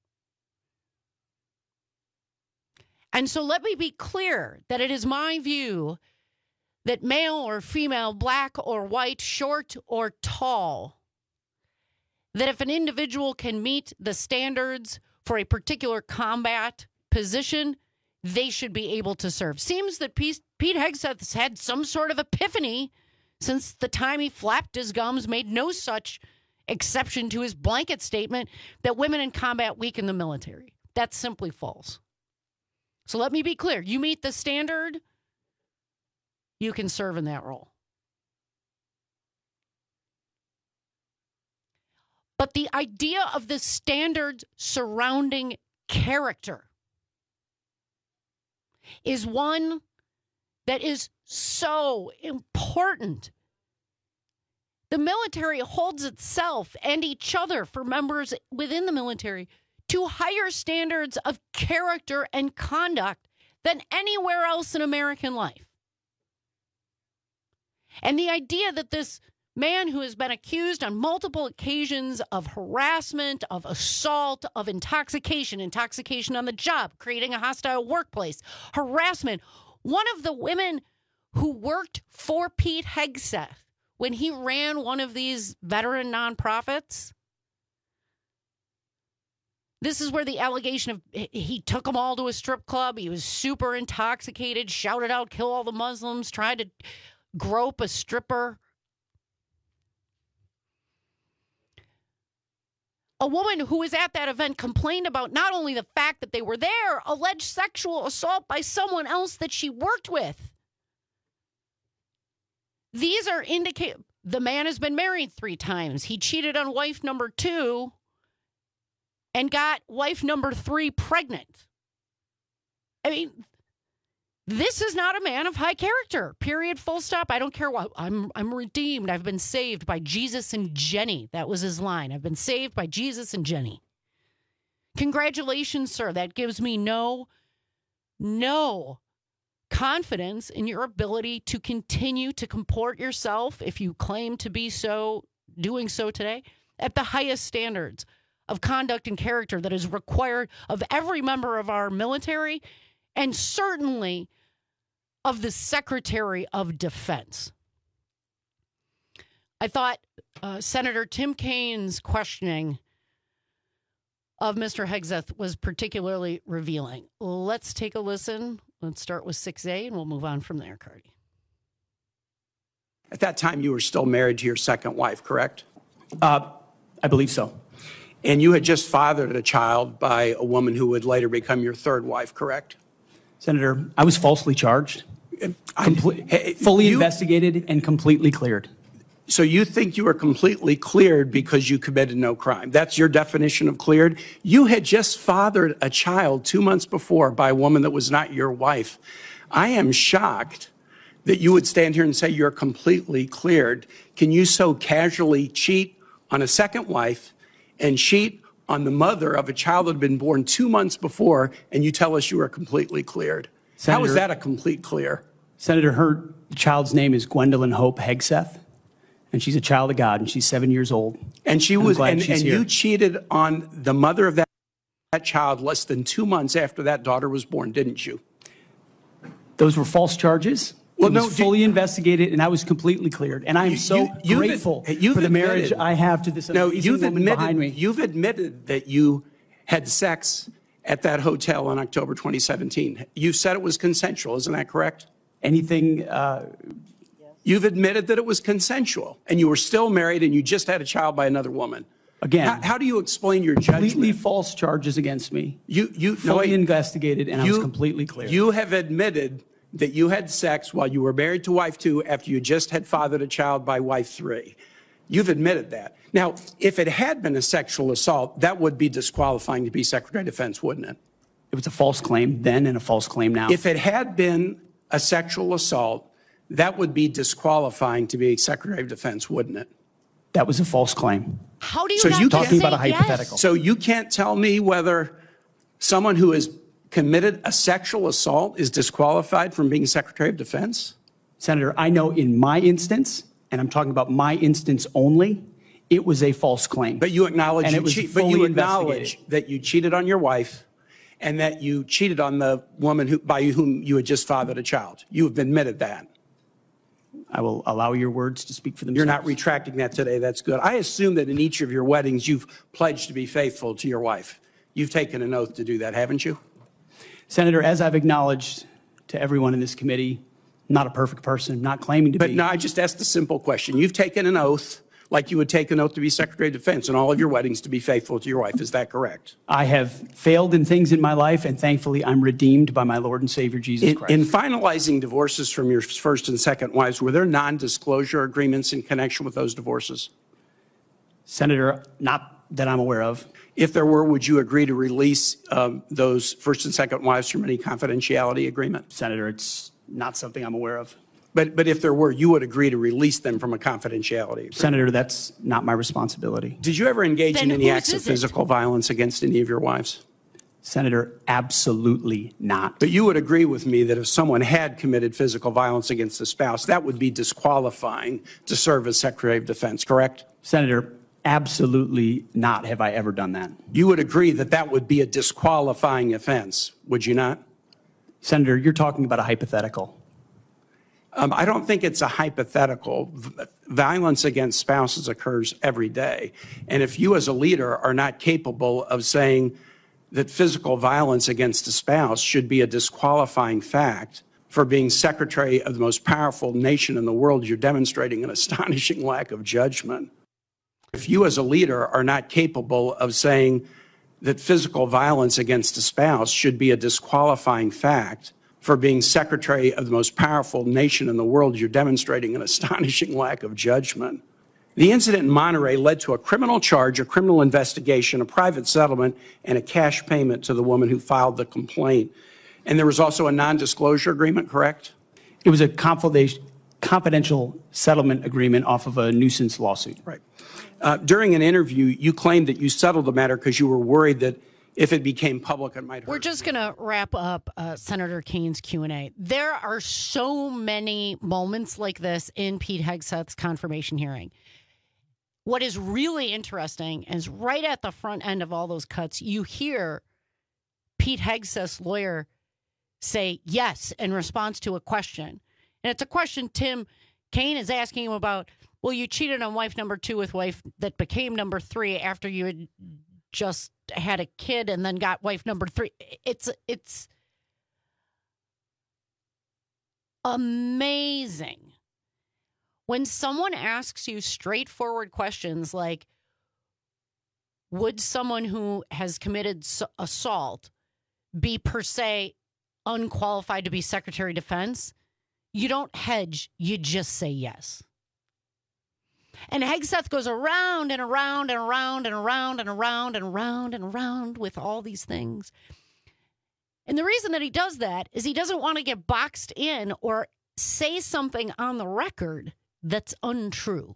And so let me be clear that it is my view that male or female, black or white, short or tall, that if an individual can meet the standards for a particular combat position, they should be able to serve. Seems that Pete Hegseth has had some sort of epiphany since the time he flapped his gums, made no such exception to his blanket statement that women in combat weaken the military. That's simply false. So let me be clear. You meet the standard, you can serve in that role. But the idea of the standards surrounding character is one that is so important. The military holds itself and each other, for members within the military, to higher standards of character and conduct than anywhere else in American life. And the idea that this man who has been accused on multiple occasions of harassment, of assault, of intoxication on the job, creating a hostile workplace, harassment. One of the women who worked for Pete Hegseth when he ran one of these veteran nonprofits, this is where the allegation of he took them all to a strip club. He was super intoxicated, shouted out, "Kill all the Muslims," tried to grope a stripper. A woman who was at that event complained about not only the fact that they were there, alleged sexual assault by someone else that she worked with. These are the man has been married 3 times. He cheated on wife number 2 and got wife number 3 pregnant. I mean, this is not a man of high character, period, full stop. I don't care what. I'm redeemed. I've been saved by Jesus and Jenny. That was his line. I've been saved by Jesus and Jenny. Congratulations, sir. That gives me no confidence in your ability to continue to comport yourself, if you claim to be so, doing so today, at the highest standards of conduct and character that is required of every member of our military, and certainly of the Secretary of Defense. I thought Senator Tim Kaine's questioning of Mr. Hegseth was particularly revealing. Let's take a listen. Let's start with 6A, and we'll move on from there, Cardi. At that time, you were still married to your second wife, correct? I believe so. And you had just fathered a child by a woman who would later become your third wife, correct? Senator, I was falsely charged, fully investigated, and completely cleared. So you think you were completely cleared because you committed no crime? That's your definition of cleared? You had just fathered a child 2 months before by a woman that was not your wife. I am shocked that you would stand here and say you're completely cleared. Can you so casually cheat on a second wife and cheat on the mother of a child that had been born 2 months before, and you tell us you are completely cleared? Senator, how is that a complete clear? Senator, her child's name is Gwendolyn Hope Hegseth, and she's a child of God, and she's 7 years old. And she was, and you cheated on the mother of that. that child less than 2 months after that daughter was born, didn't you? Those were false charges. Well, it was fully investigated, and I was completely cleared. And I am so grateful for the marriage I have to this amazing woman behind me. You've admitted that you had sex at that hotel in October 2017. You said it was consensual. Isn't that correct? Anything? You've admitted that it was consensual, and you were still married, and you just had a child by another woman. Again, how do you explain your judgment? Completely false charges against me. You fully investigated, and I was completely clear. You have admitted that you had sex while you were married to wife 2 after you just had fathered a child by wife 3. You've admitted that. Now, if it had been a sexual assault, that would be disqualifying to be Secretary of Defense, wouldn't it? It was a false claim then and a false claim now. If it had been a sexual assault, that would be disqualifying to be Secretary of Defense, wouldn't it? That was a false claim. How do you So not you just talking say about a hypothetical? yes? So you can't tell me whether someone who has committed a sexual assault is disqualified from being Secretary of Defense? Senator, I know in my instance, and I'm talking about my instance only, it was a false claim. But you acknowledge that you cheated on your wife and that you cheated on the woman by whom you had just fathered a child. You have admitted that. I will allow your words to speak for themselves. You're not retracting that today. That's good. I assume that in each of your weddings, you've pledged to be faithful to your wife. You've taken an oath to do that, haven't you? Senator, as I've acknowledged to everyone in this committee, not a perfect person, not claiming to be. But no, I just asked a simple question. You've taken an oath like you would take an oath to be Secretary of Defense in all of your weddings to be faithful to your wife. Is that correct? I have failed in things in my life, and thankfully I'm redeemed by my Lord and Savior, Jesus Christ. In finalizing divorces from your first and second wives, were there non-disclosure agreements in connection with those divorces? Senator, not that I'm aware of. If there were, would you agree to release those first and second wives from any confidentiality agreement? Senator, it's not something I'm aware of. But if there were, you would agree to release them from a confidentiality agreement? Senator, that's not my responsibility. Did you ever engage in any acts of physical violence against any of your wives? Senator, absolutely not. But you would agree with me that if someone had committed physical violence against a spouse, that would be disqualifying to serve as Secretary of Defense, correct? Senator, absolutely not have I ever done that. You would agree that that would be a disqualifying offense, would you not? Senator, you're talking about a hypothetical. I don't think it's a hypothetical. Violence against spouses occurs every day. And if you as a leader are not capable of saying that physical violence against a spouse should be a disqualifying fact for being Secretary of the most powerful nation in the world, you're demonstrating an astonishing lack of judgment. If you as a leader are not capable of saying that physical violence against a spouse should be a disqualifying fact for being Secretary of the most powerful nation in the world, you're demonstrating an astonishing lack of judgment. The incident in Monterey led to a criminal charge, a criminal investigation, a private settlement, and a cash payment to the woman who filed the complaint. And there was also a non-disclosure agreement, correct? It was a confidential settlement agreement off of a nuisance lawsuit. Right. During an interview, you claimed that you settled the matter because you were worried that if it became public, it might hurt. We're just going to wrap up Senator Kane's Q&A. There are so many moments like this in Pete Hegseth's confirmation hearing. What is really interesting is right at the front end of all those cuts, you hear Pete Hegseth's lawyer say yes in response to a question. And it's a question Tim Kaine is asking him about, well, you cheated on wife number 2 with wife that became number 3 after you had just had a kid and then got wife number 3. It's amazing when someone asks you straightforward questions like, would someone who has committed assault be per se unqualified to be Secretary of Defense? You don't hedge, you just say yes. And Hegseth goes around and around and around and around and around and around and around with all these things. And the reason that he does that is he doesn't want to get boxed in or say something on the record that's untrue.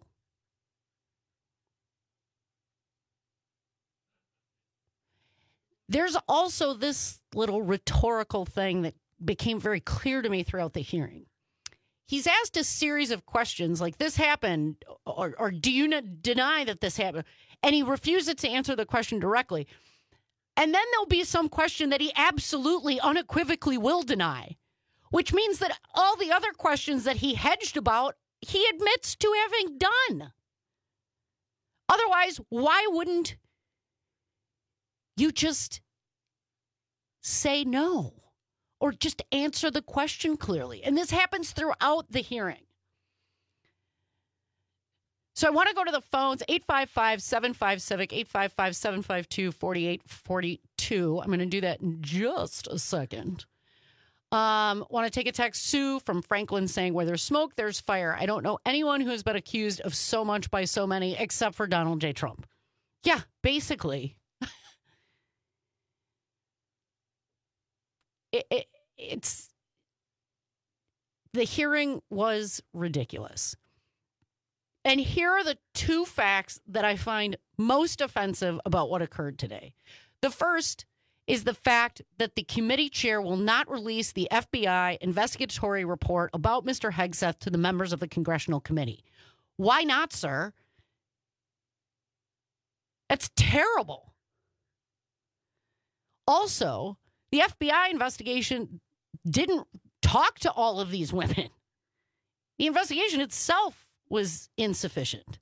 There's also this little rhetorical thing that became very clear to me throughout the hearing. He's asked a series of questions like, this happened, or do you deny that this happened? And he refuses to answer the question directly. And then there'll be some question that he absolutely, unequivocally will deny, which means that all the other questions that he hedged about, he admits to having done. Otherwise, why wouldn't you just say no or just answer the question clearly? And this happens throughout the hearing. So I want to go to the phones, 855-757, 855-752-4842. I'm going to do that in just a second. Want to take a text. Sue from Franklin saying, where there's smoke, there's fire. I don't know anyone who has been accused of so much by so many except for Donald J. Trump. Yeah, basically. It's the hearing was ridiculous. And here are the two facts that I find most offensive about what occurred today. The first is the fact that the committee chair will not release the FBI investigatory report about Mr. Hegseth to the members of the congressional committee. Why not, sir? That's terrible. Also, the FBI investigation didn't talk to all of these women. The investigation itself was insufficient.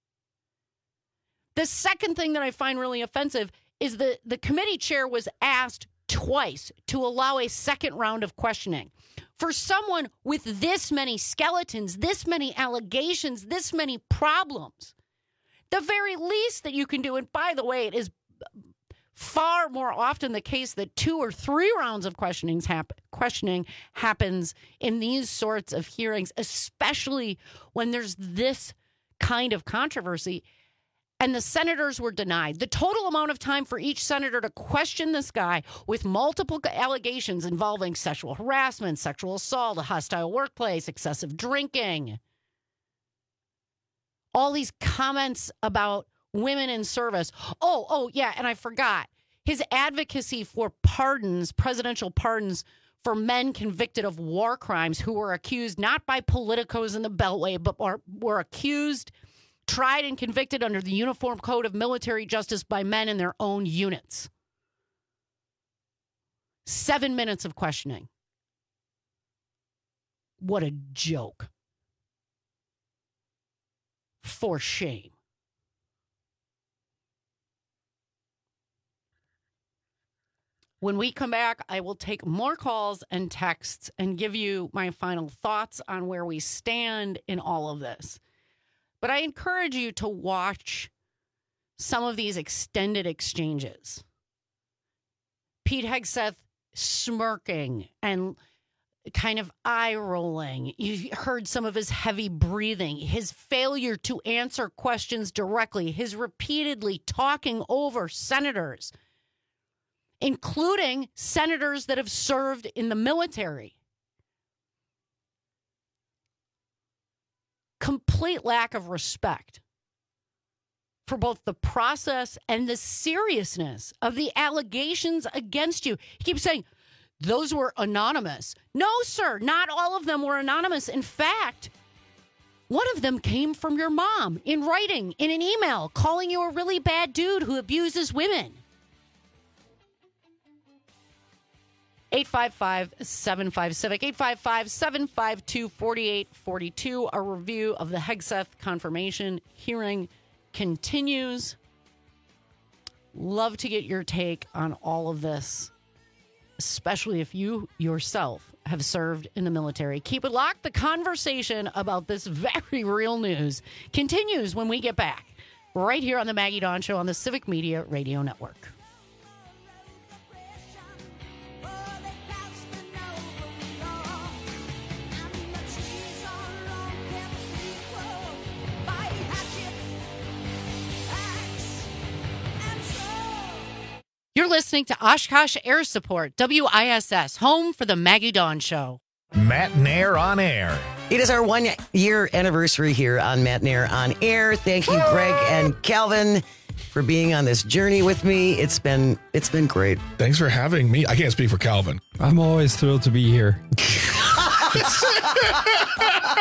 The second thing that I find really offensive is the committee chair was asked twice to allow a second round of questioning. For someone with this many skeletons, this many allegations, this many problems, the very least that you can do, and by the way, it is far more often the case that 2 or 3 rounds of questioning happens in these sorts of hearings, especially when there's this kind of controversy. And the senators were denied. The total amount of time for each senator to question this guy with multiple allegations involving sexual harassment, sexual assault, a hostile workplace, excessive drinking. All these comments about women in service. Oh, yeah, and I forgot. His advocacy for pardons, presidential pardons for men convicted of war crimes who were accused not by politicos in the Beltway, but were accused, tried, and convicted under the Uniform Code of Military Justice by men in their own units. 7 minutes of questioning. What a joke. For shame. When we come back, I will take more calls and texts and give you my final thoughts on where we stand in all of this. But I encourage you to watch some of these extended exchanges. Pete Hegseth smirking and kind of eye-rolling. You heard some of his heavy breathing, his failure to answer questions directly, his repeatedly talking over senators, including senators that have served in the military. Complete lack of respect for both the process and the seriousness of the allegations against you. He keeps saying, those were anonymous. No, sir, not all of them were anonymous. In fact, one of them came from your mom in writing, in an email, calling you a really bad dude who abuses women. 855-757, 855-752-4842. A review of the Hegseth confirmation hearing continues. Love to get your take on all of this, especially if you yourself have served in the military. Keep it locked. The conversation about this very real news continues when we get back, right here on the Maggie Dawn Show on the Civic Media Radio Network. You're listening to Oshkosh Air Support, WISS, home for the Maggie Dawn Show. Matt and Air on Air. It is our 1-year anniversary here on Matt and Air on Air. Thank you, Greg and Calvin, for being on this journey with me. It's been great. Thanks for having me. I can't speak for Calvin. I'm always thrilled to be here.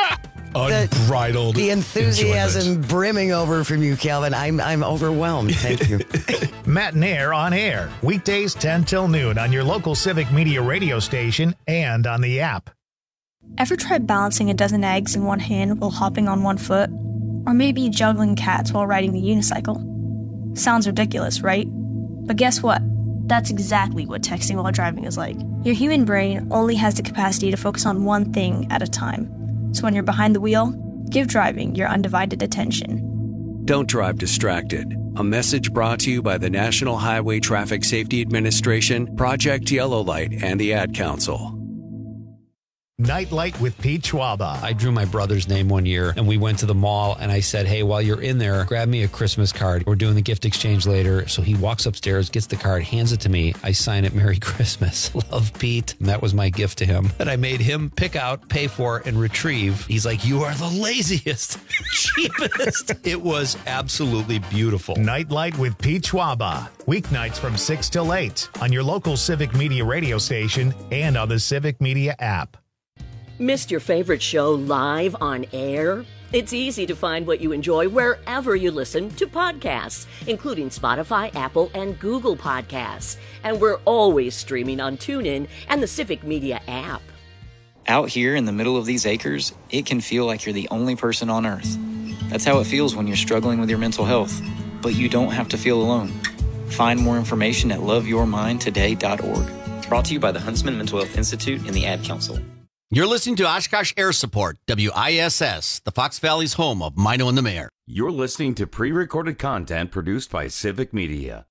unbridled the enthusiasm enjoyment. brimming over from you, Calvin. I'm overwhelmed. Thank you. Matt and Air on air, weekdays 10 till noon on your local Civic Media radio station and on the app. Ever tried balancing a dozen eggs in one hand while hopping on one foot? Or maybe juggling cats while riding the unicycle? Sounds ridiculous, right? But guess what? That's exactly what texting while driving is like. Your human brain only has the capacity to focus on one thing at a time. So when you're behind the wheel, give driving your undivided attention. Don't drive distracted. A message brought to you by the National Highway Traffic Safety Administration, Project Yellow Light, and the Ad Council. Nightlight with Pete Schwaba. I drew my brother's name one year and we went to the mall and I said, hey, while you're in there, grab me a Christmas card. We're doing the gift exchange later. So he walks upstairs, gets the card, hands it to me. I sign it, Merry Christmas. Love, Pete. And that was my gift to him that I made him pick out, pay for, and retrieve. He's like, you are the laziest, cheapest. It was absolutely beautiful. Nightlight with Pete Schwaba. Weeknights from 6 till 8 on your local Civic Media radio station and on the Civic Media app. Missed your favorite show live on air? It's easy to find what you enjoy wherever you listen to podcasts, including Spotify, Apple, and Google Podcasts. And we're always streaming on TuneIn and the Civic Media app. Out here in the middle of these acres, it can feel like you're the only person on Earth. That's how it feels when you're struggling with your mental health. But you don't have to feel alone. Find more information at loveyourmindtoday.org. Brought to you by the Huntsman Mental Health Institute and the Ad Council. You're listening to Oshkosh Air Support, WISS, the Fox Valley's home of Mino and the Mayor. You're listening to pre-recorded content produced by Civic Media.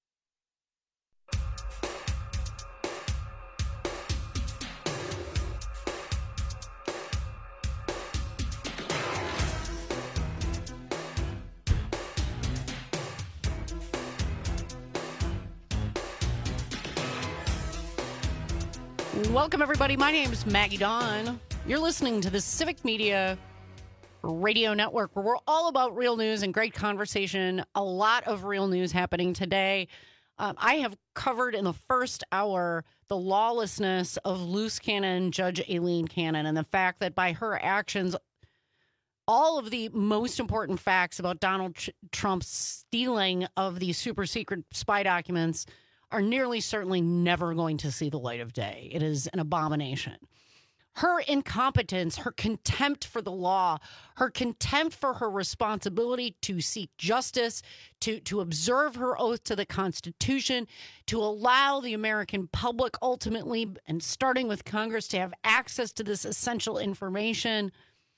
Welcome, everybody. My name is Maggie Dawn. You're listening to the Civic Media Radio Network, where we're all about real news and great conversation. A lot of real news happening today. I have covered in the first hour the lawlessness of loose cannon Judge Aileen Cannon and the fact that by her actions, all of the most important facts about Donald Trump's stealing of these super secret spy documents are nearly certainly never going to see the light of day. It is an abomination. Her incompetence, her contempt for the law, her contempt for her responsibility to seek justice, to observe her oath to the Constitution, to allow the American public ultimately, and starting with Congress, to have access to this essential information,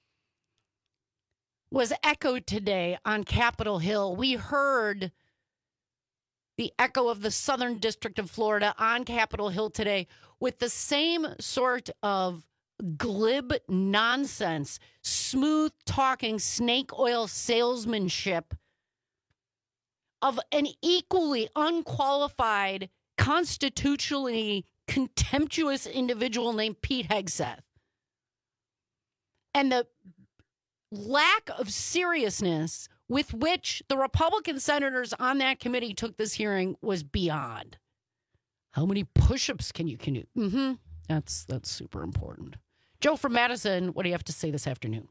was echoed today on Capitol Hill. We heard the echo of the Southern District of Florida on Capitol Hill today with the same sort of glib nonsense, smooth-talking snake oil salesmanship of an equally unqualified, constitutionally contemptuous individual named Pete Hegseth. And the lack of seriousness with which the Republican senators on that committee took this hearing was beyond. How many push-ups can you do? That's super important. Joe from Madison, what do you have to say this afternoon?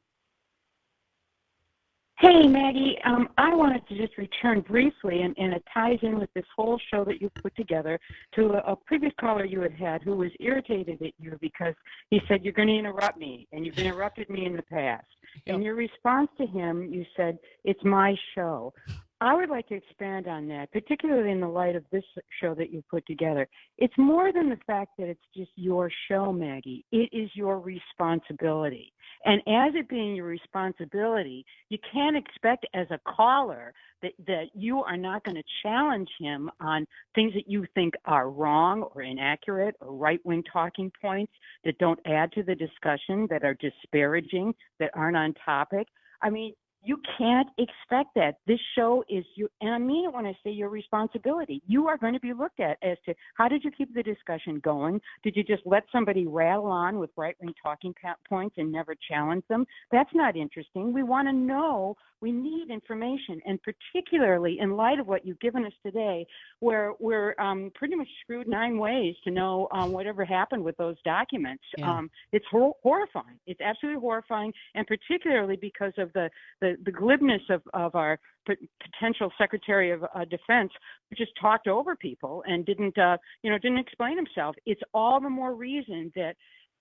Hey, Maggie, I wanted to just return briefly, and it ties in with this whole show that you put together, to a previous caller you had who was irritated at you because he said, you're going to interrupt me, and you've interrupted me in the past. Yep. In your response to him, you said, it's my show. I would like to expand on that, particularly in the light of this show that you put together. It's more than the fact that it's just your show, Maggie. It is your responsibility. And as it being your responsibility, you can't expect as a caller that you are not going to challenge him on things that you think are wrong or inaccurate or right-wing talking points that don't add to the discussion, that are disparaging, that aren't on topic. I mean, You can't expect that. This show is and I mean it when I say your responsibility. You are going to be looked at as to how did you keep the discussion going? Did you just let somebody rattle on with right-wing talking points and never challenge them? That's not interesting. We want to know. We need information, and particularly in light of what you've given us today, where we're pretty much screwed 9 ways to know whatever happened with those documents. Yeah. It's horrifying. It's absolutely horrifying, and particularly because of the glibness of our potential Secretary of Defense, who just talked over people and didn't explain himself. It's all the more reason that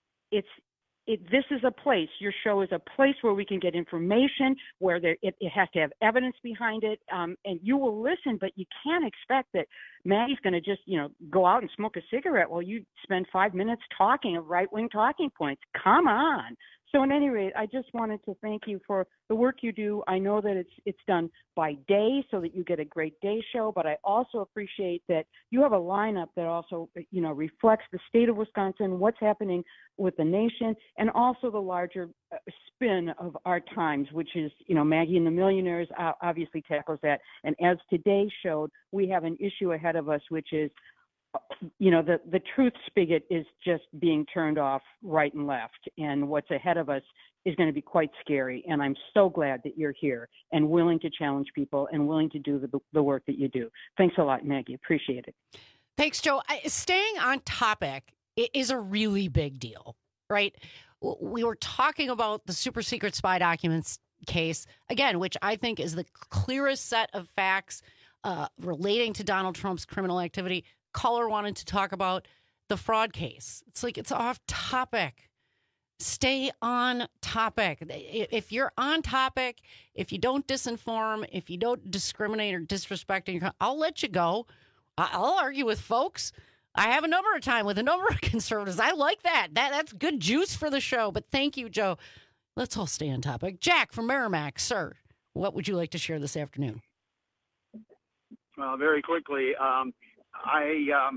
this is a place, your show is a place where we can get information, where it has to have evidence behind it, and you will listen, but you can't expect that Maggie's going to just, go out and smoke a cigarette while you spend 5 minutes talking of right-wing talking points. Come on. So at any rate, I just wanted to thank you for the work you do. I know that it's done by day so that you get a great day show, but I also appreciate that you have a lineup that also, reflects the state of Wisconsin, what's happening with the nation, and also the larger spin of our times, which is, Maggie and the Millionaires obviously tackles that. And as today showed, we have an issue ahead of us, which is, the truth spigot is just being turned off right and left, and what's ahead of us is going to be quite scary. And I'm so glad that you're here and willing to challenge people and willing to do the work that you do. Thanks a lot, Maggie. Appreciate it. Thanks, Joe. Staying on topic is a really big deal, right? We were talking about the super secret spy documents case, again, which I think is the clearest set of facts relating to Donald Trump's criminal activity. Caller wanted to talk about the fraud case. It's like it's off topic. Stay on topic. If you're on topic, if you don't disinform, if you don't discriminate or disrespect, I'll let you go. I'll argue with folks. I have a number of time with a number of conservatives. I like that. That's good juice for the show. But thank you, Joe. Let's all stay on topic. Jack from Merrimack, sir, what would you like to share this afternoon? Well, very quickly, I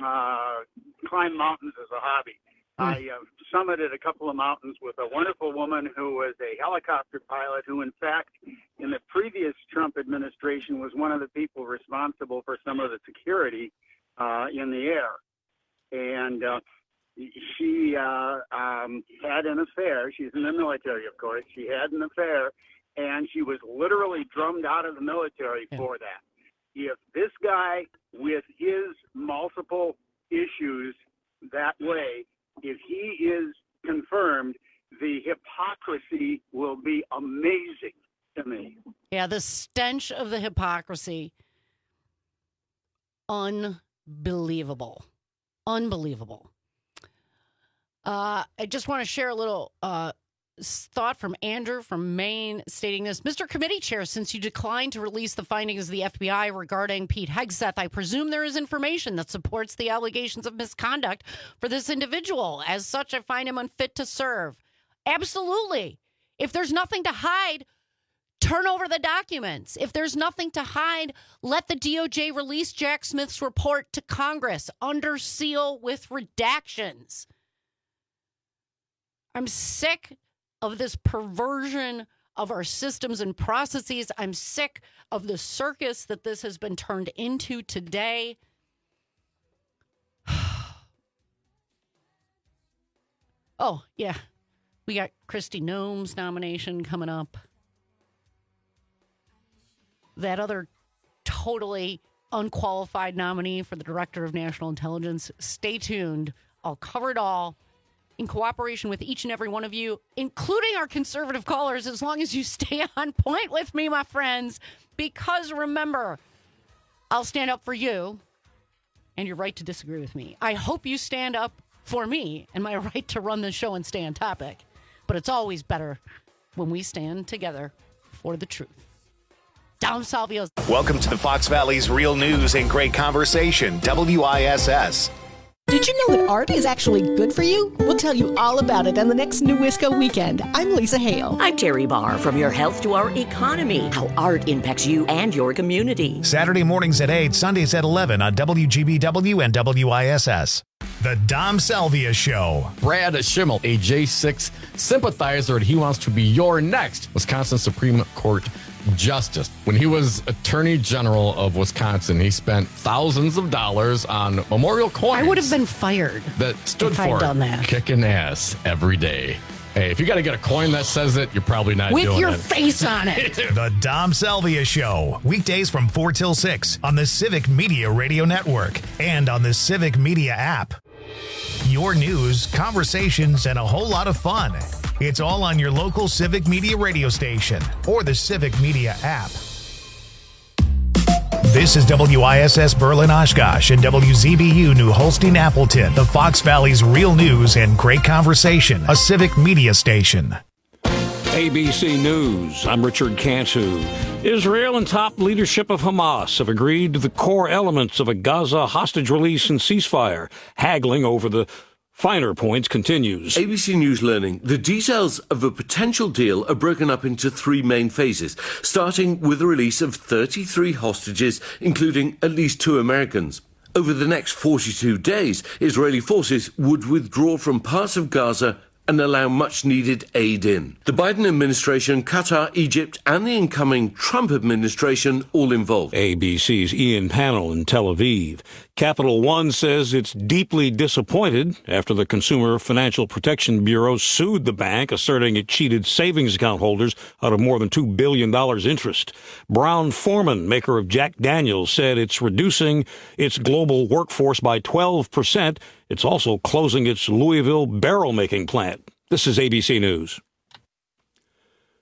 climb mountains as a hobby. I summited a couple of mountains with a wonderful woman who was a helicopter pilot who, in fact, in the previous Trump administration was one of the people responsible for some of the security in the air. And she had an affair. She's in the military, of course. She had an affair, and she was literally drummed out of the military for that. If this guy with his multiple issues that way, if he is confirmed, the hypocrisy will be amazing to me. Yeah, the stench of the hypocrisy. Unbelievable. Unbelievable. I just want to share a little thought from Andrew from Maine stating this. Mr. Committee Chair, since you declined to release the findings of the FBI regarding Pete Hegseth, I presume there is information that supports the allegations of misconduct for this individual. As such, I find him unfit to serve. Absolutely. If there's nothing to hide, turn over the documents. If there's nothing to hide, let the DOJ release Jack Smith's report to Congress under seal with redactions. I'm sick of this perversion of our systems and processes. I'm sick of the circus that this has been turned into today. Oh, yeah. We got Kristi Noem's nomination coming up. That other totally unqualified nominee for the Director of National Intelligence. Stay tuned. I'll cover it all in cooperation with each and every one of you, including our conservative callers, as long as you stay on point with me, my friends. Because remember, I'll stand up for you and your right to disagree with me. I hope you stand up for me and my right to run the show and stay on topic. But it's always better when we stand together for the truth. Dom Salvio. Welcome to the Fox Valley's Real News and Great Conversation, WISS. Did you know that art is actually good for you? We'll tell you all about it on the next New Wisco weekend. I'm Lisa Hale. I'm Terry Barr. From your health to our economy, how art impacts you and your community. Saturday mornings at 8, Sundays at 11 on WGBW and WISS. The Dom Salvia Show. Brad Schimmel, a J6 sympathizer, and he wants to be your next Wisconsin Supreme Court Justice. When he was Attorney General of Wisconsin, he spent thousands of dollars on memorial coins. I would have been fired that stood if for I'd done that. Kicking ass every day. Hey, if you got to get a coin that says it, you're probably not with doing your it. face on it. The Dom Salvia Show. Weekdays from 4 till 6 on the Civic Media Radio Network and on the Civic Media app. Your news, conversations, and a whole lot of fun. It's all on your local Civic Media radio station or the Civic Media app. This is WISS Berlin Oshkosh and WZBU New Holstein Appleton, the Fox Valley's real news and great conversation, a Civic Media station. ABC News, I'm Richard Cantu. Israel and top leadership of Hamas have agreed to the core elements of a Gaza hostage release and ceasefire. Haggling over the finer points continues. ABC News learning the details of a potential deal are broken up into three main phases, starting with the release of 33 hostages, including at least 2 Americans. Over the next 42 days, Israeli forces would withdraw from parts of Gaza and allow much-needed aid in. The Biden administration, Qatar, Egypt, and the incoming Trump administration all involved. ABC's Ian Pannell in Tel Aviv. Capital One says it's deeply disappointed after the Consumer Financial Protection Bureau sued the bank, asserting it cheated savings account holders out of more than $2 billion interest. Brown-Forman, maker of Jack Daniels, said it's reducing its global workforce by 12%. It's also closing its Louisville barrel-making plant. This is ABC News.